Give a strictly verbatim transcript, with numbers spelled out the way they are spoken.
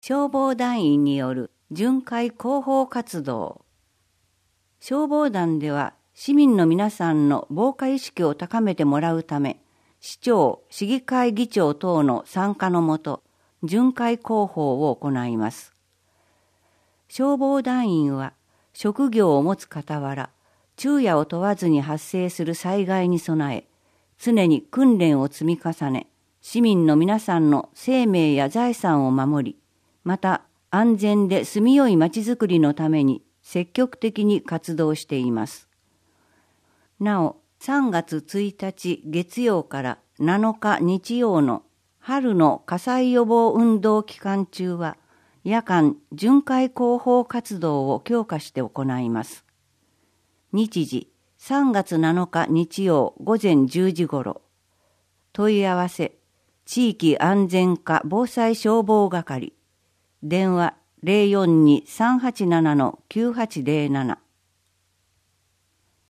消防団員による巡回広報活動。消防団では市民の皆さんの防火意識を高めてもらうため、市長、市議会議長等の参加のもと、巡回広報を行います。消防団員は職業を持つ傍ら、昼夜を問わずに発生する災害に備え、常に訓練を積み重ね、市民の皆さんの生命や財産を守り、また安全で住みよいまちづくりのために積極的に活動しています。なお、さんがつついたち月曜からなのか日曜の春の火災予防運動期間中は、夜間巡回広報活動を強化して行います。日時、さんがつなのか日曜午前じゅうじ頃。問い合わせ、地域安全課防災消防係。電話 ゼロよんに さんはちなな きゅうはちゼロなな。